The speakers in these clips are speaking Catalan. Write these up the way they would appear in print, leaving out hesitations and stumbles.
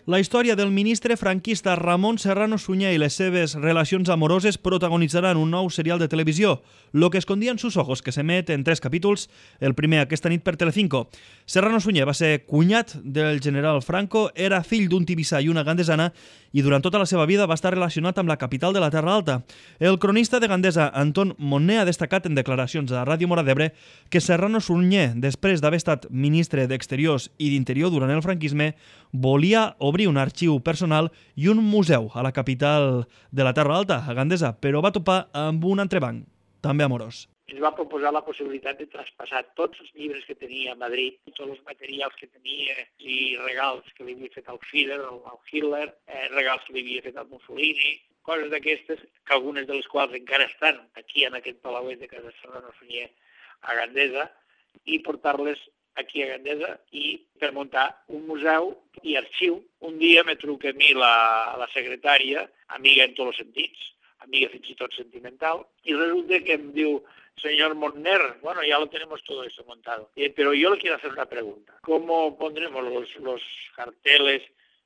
La història del ministre franquista Ramon Serrano Suñé i les seves relacions amoroses protagonitzaran un nou serial de televisió, Lo que escondía en sus ojos, que s'emet en 3 capítols, el primer aquesta nit per Telecinco. Serrano Suñé va ser cunyat del general Franco, era fill d'un tibissà i una gandesana i durant tota la seva vida va estar relacionat amb la capital de la Terra Alta. El cronista de Gandesa, Anton Monné, ha destacat en declaracions a Ràdio Mora d'Ebre que Serrano Suñé, després d'haver estat ministre d'Exteriors i d'Interior durant el franquisme, volia obrir un arxiu personal i un museu a la capital de la Terra Alta, a Gandesa, però va topar amb un entrebanc, també amorós. Ens va proposar la possibilitat de traspassar tots els llibres que tenia a Madrid, tots els materials que tenia i regals que li havia fet al Führer, al Hitler, regals que li havia fet al Mussolini, coses d'aquestes, que algunes de les quals encara estan aquí en aquest palauet de Casa Serrano Suñé a Gandesa, i portar-les aquí a Gandesa i per muntar un museu i arxiu. Un dia me truca a mi la secretària, amiga en tots els sentits, amiga fins i tot sentimental, y resulta que me diu, señor Monner, bueno, ya lo tenemos todo eso montado, pero yo le quiero hacer una pregunta. ¿Cómo pondremos los carteles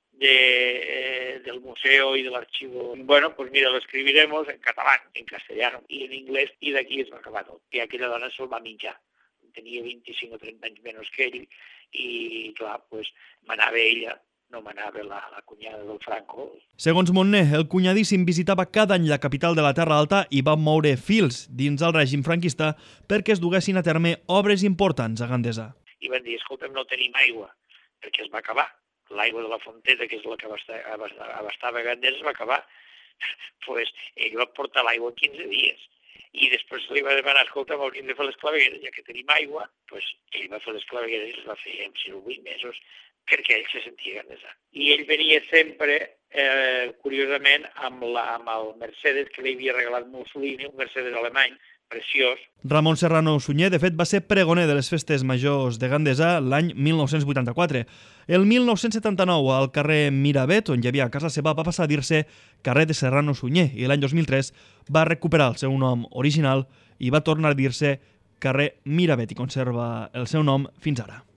del museo y del archivo? Bueno, pues mira, lo escribiremos en catalán, en castellano y en inglés, y d'aquí es va acabar tot. I aquella dona se'l va menjar. Tenia 25 o 30 anys menys que ell, i clar, pues, m'anava ella, no m'anava la cunyada del Franco. Segons Monné, el cunyadíssim visitava cada any la capital de la Terra Alta i va moure fils dins el règim franquista perquè es duguessin a terme obres importants a Gandesa. I van dir, escolta'm, no tenim aigua, perquè es va acabar. L'aigua de la Fonteta, que és la que abastava Gandesa, es va acabar. Pues ell va portar l'aigua 15 dies. I després li va demanar, escolta, hauríem de fer les clavegueres, ja que tenim aigua, pues ell va fer les clavegueres i les va fer en 6 o 8 mesos, perquè ell se sentia gandesà. I ell venia sempre, curiosament, amb el Mercedes que li havia regalat Mussolini, un Mercedes alemany, preciós. Ramon Serrano Suñé, de fet, va ser pregoner de les festes majors de Gandesa l'any 1984. El 1979, al carrer Miravet, on hi havia casa seva, va passar a dir-se carrer de Serrano Suñé i l'any 2003 va recuperar el seu nom original i va tornar a dir-se carrer Miravet i conserva el seu nom fins ara.